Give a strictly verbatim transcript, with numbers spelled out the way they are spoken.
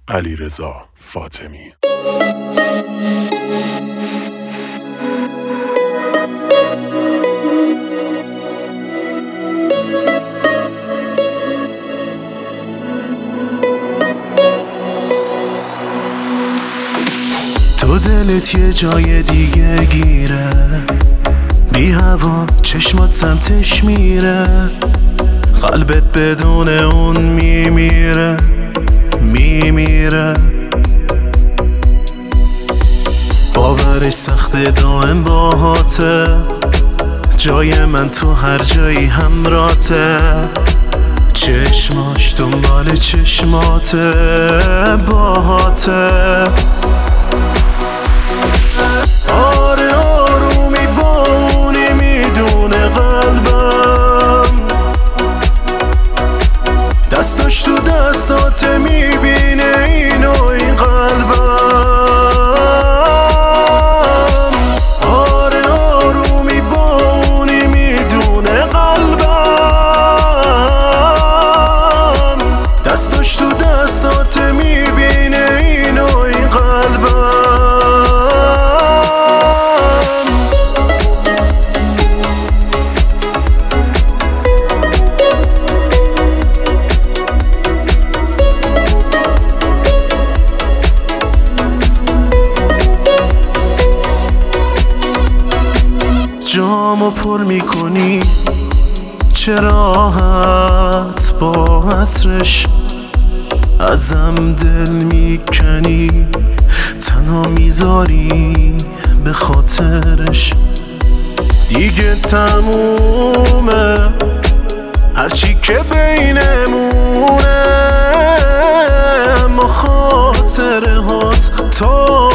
علیرضا فاطمی. تو دلت یه جای دیگه گیره، بی هوا چشمات سمتش میره، قلبت بدون اون میمیره میمیره. باورش سخته دائم باهاته، جای من تو هر جایی همراته، چشماش دنبال چشماته باهاته. آره آرومی با اونی میدونه قلبم، دستاش تو دستاته میبینه اینو این قلبم. آره آرومی با اونی میدونه قلبم، دستاش تو دستاته میبینه اینو این قلبم. جامو پر میکنی چه راحت با عطرش، ازم دل میکنی تنها میذاری به خاطرش. دیگه تمومه هرچی که بینمونه، اما خاطره هات تا